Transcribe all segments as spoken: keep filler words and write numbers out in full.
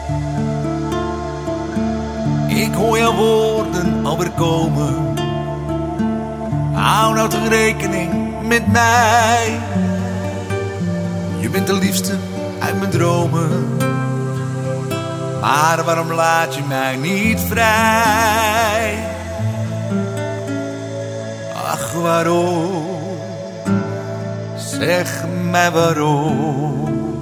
Ik hoor jouw woorden alweer komen. Hou nou toch rekening met mij. Je bent de liefste uit mijn dromen. Maar waarom laat je mij niet vrij? Ach, waarom? Zeg mij waarom.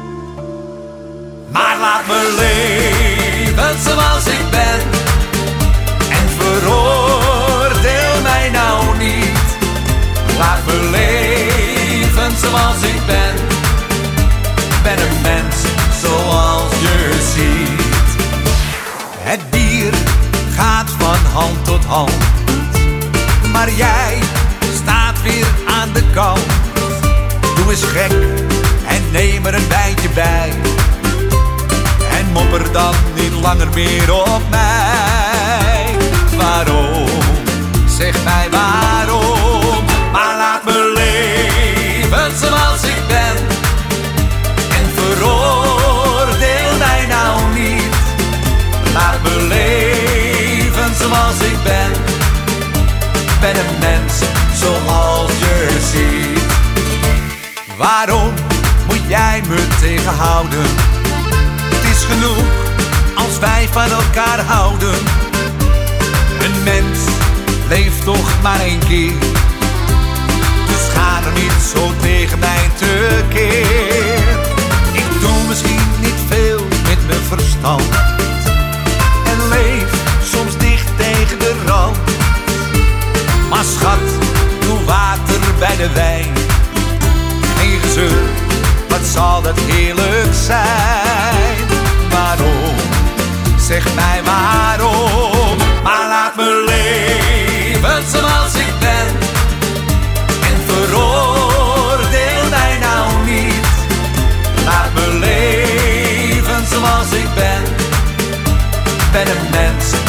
Maar laat me leven zoals ik ben. En veroordeel mij nou niet. Laat me leven zoals ik ben. Ben een mens zoals je ziet. Het dier gaat van hand tot hand. Maar jij staat weer aan de kant. Doe eens gek en neem er een wijntje bij. En mopper dan niet langer meer op mij. Waarom? Zeg mij waarom. Maar laat me leven zoals ik ben. En veroordeel mij nou niet. Laat me leven zoals ik ben. Ben een mens zoals je ziet. Waarom moet jij me tegenhouden? Het is genoeg als wij van elkaar houden. Een mens leeft toch maar één keer. Dus ga er niet zo tegen mij tekeer. Ik doe misschien niet veel met mijn verstand. En leef soms dicht tegen de rand. Maar schat, doe water bij de wijn. Geen gezeur, wat zal dat heerlijk zijn. Waarom? Zeg mij waarom. Maar laat me leven zoals ik ben. En veroordeel mij nou niet. Laat me leven zoals ik ben. Ben een mens